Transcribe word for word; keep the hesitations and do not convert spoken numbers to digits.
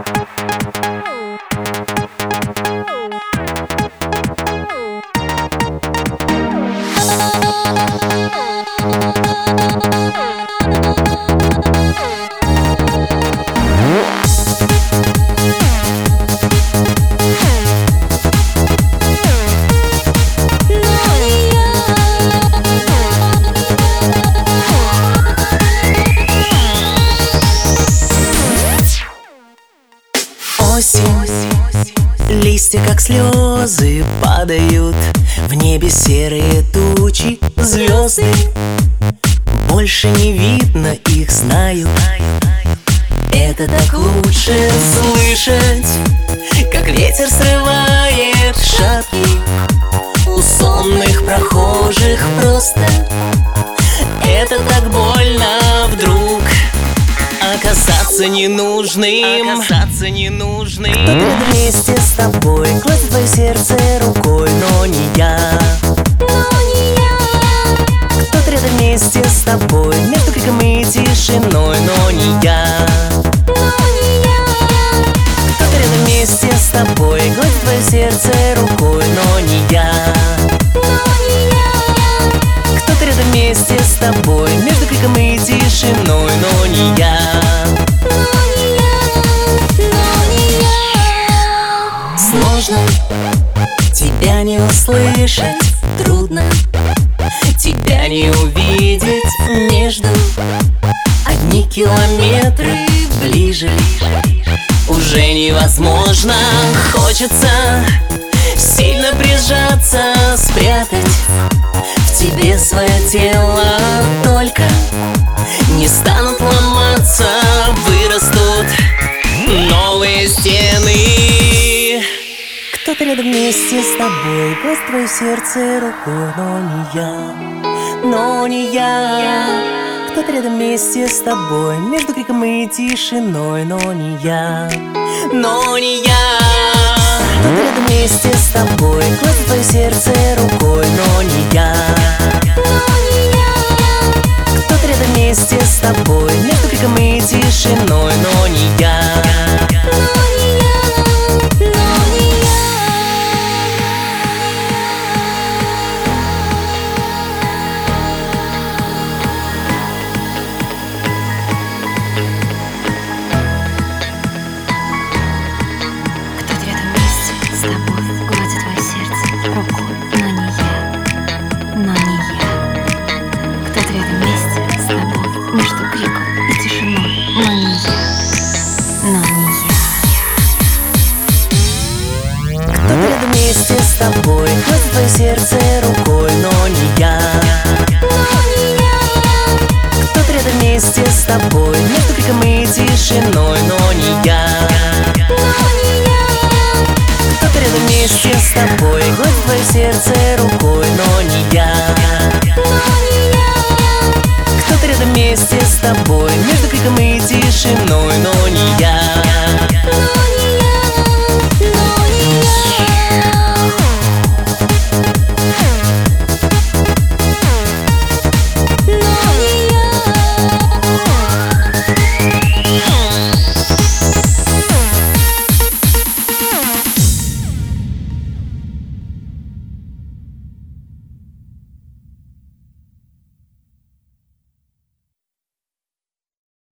Листья, как слезы, падают. В небе серые тучи, звезды. Больше не видно их, знаю. Это так лучше слышать, как ветер срывает шапки у сонных прохожих просто. Это так больно вдруг оказаться ненужным, оказаться ненужным. Кто-то рядом вместе с тобой гладит твое сердце рукой, но не я, но не я. Кто-то рядом вместе с тобой между криком и тишиной, но не я, но не я. Кто-то рядом вместе с тобой гладит твое сердце рукой, но не я, но не я. Кто-то рядом вместе с тобой между криком и тишиной, но не я. Сложно тебя не услышать, трудно тебя не увидеть между. Одни километры ближе уже невозможно. Хочется сильно прижаться, спрятать в тебе свое тело. Только не станут ломаться, вырастут новые стены. Кто-то рядом вместе с тобой гладит твое сердце рукой, но не я, но не я. Кто-то рядом вместе с тобой между криком и тишиной, но не я, но не я. Кто-то рядом вместе с тобой гладит твое сердце рукой, но не я, но не я. Кто-то рядом вместе с тобой между криком и тишиной, но не я, но не я. С тобой гладит твое сердце рукой, но не я, но не я. Кто-то рядом вместе с тобой между криком и тишиной, но не я, но не я. Кто-то рядом вместе с тобой гладит твое сердце рукой, но не я, но не я. Кто-то рядом вместе с тобой между криком и тишиной, но не я, но не я. Кто-то рядом вместе с тобой гладит твое сердце рукой, но не я, но не я. Кто-то рядом вместе с тобой между криком и тишиной, но не я.